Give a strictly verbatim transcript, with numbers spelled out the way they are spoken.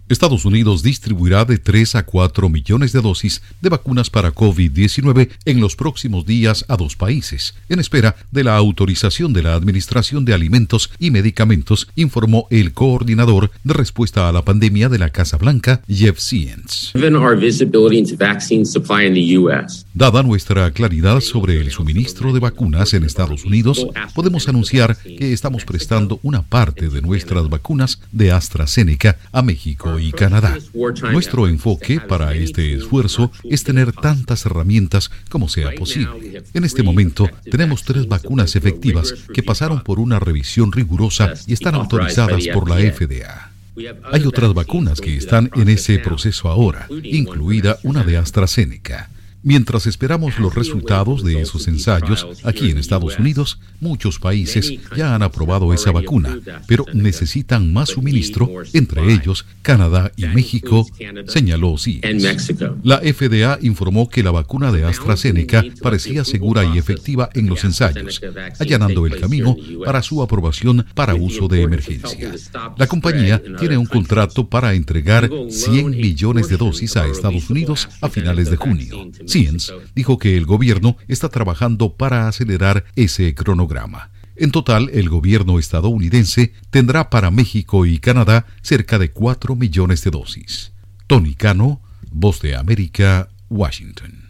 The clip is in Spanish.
Estados Unidos distribuirá de tres a cuatro millones de dosis de vacunas para COVID diecinueve en los próximos días a dos países, en espera de la autorización de la Administración de Alimentos y Medicamentos, informó el coordinador de respuesta a la pandemia de la Casa Blanca, Jeff Zients. Dada nuestra claridad sobre el suministro de vacunas en Estados Unidos, podemos anunciar que estamos prestando una parte de nuestras vacunas de AstraZeneca a México y Canadá. Nuestro enfoque para este esfuerzo es tener tantas herramientas como sea posible. En este momento tenemos tres vacunas efectivas que pasaron por una revisión rigurosa y están autorizadas por la F D A. Hay otras vacunas que están en ese proceso ahora, incluida una de AstraZeneca. Mientras esperamos los resultados de esos ensayos aquí en Estados Unidos, muchos países ya han aprobado esa vacuna, pero necesitan más suministro, entre ellos Canadá y México, señaló Zients. La F D A informó que la vacuna de AstraZeneca parecía segura y efectiva en los ensayos, allanando el camino para su aprobación para uso de emergencia. La compañía tiene un contrato para entregar cien millones de dosis a Estados Unidos a finales de junio. Zients dijo que el gobierno está trabajando para acelerar ese cronograma. En total, el gobierno estadounidense tendrá para México y Canadá cerca de cuatro millones de dosis. Tony Cano, Voz de América, Washington.